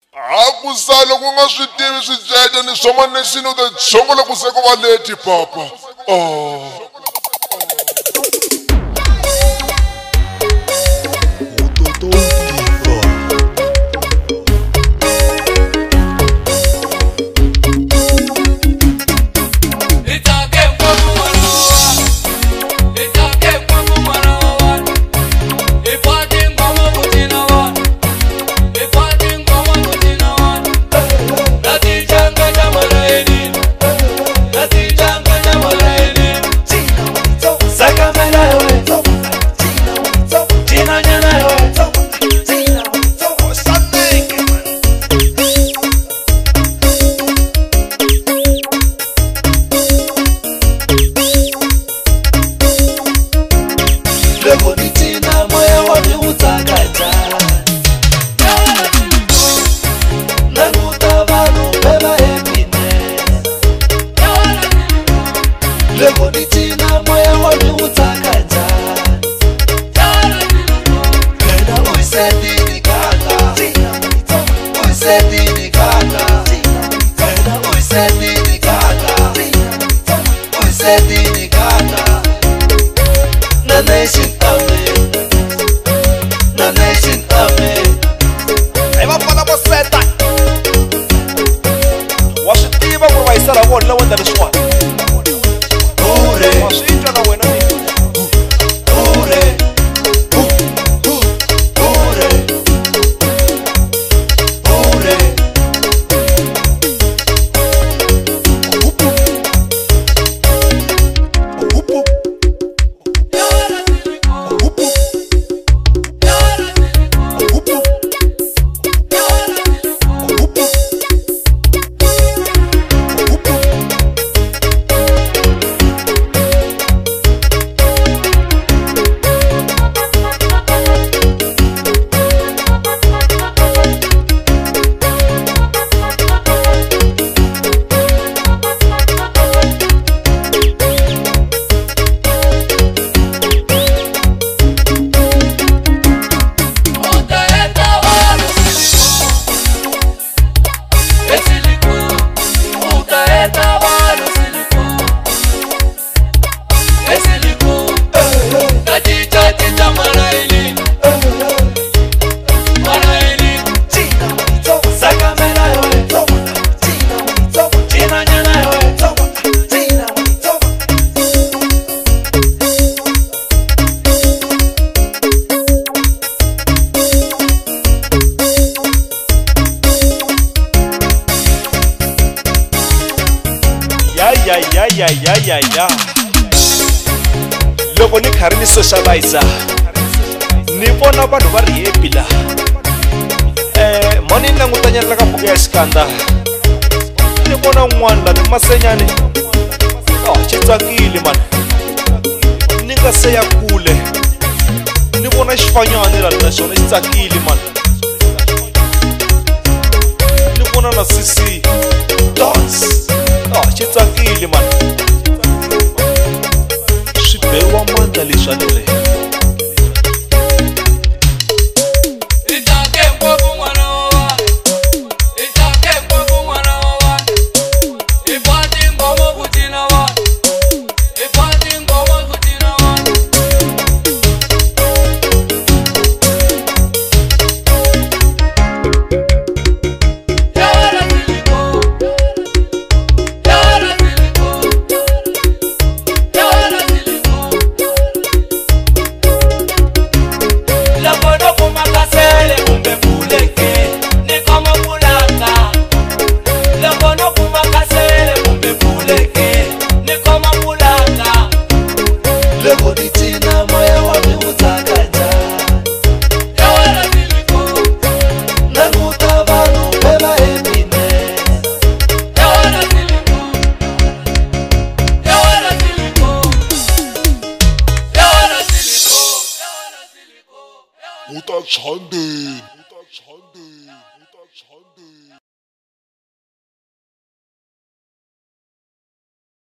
Akusalo kungaswitivi switsete ni swoma nesino the chongola kuseko valeti papa. Ya loko ni khari ni socializer ni vona vanhu va ri happy la mani ni langutanyela ka buku ya xikandza ni vona un'wana la ni masenyani xi tsakile mani ni nga se ya kule ni vona xifanyani la na xona xi tsakile mani ni vona na sisi dance xi tsakile mani beriwa mandla leswi a ni ri Uta Chande.